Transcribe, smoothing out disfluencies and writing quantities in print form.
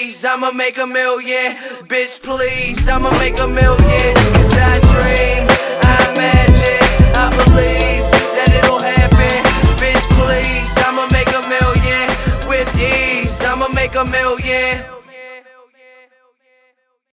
ease, I'ma make a million. Bitch, please, I'ma make a million. Cause I dream, I imagine, I believe that it'll happen. Bitch, please, I'ma make a million. With ease, I'ma make a million.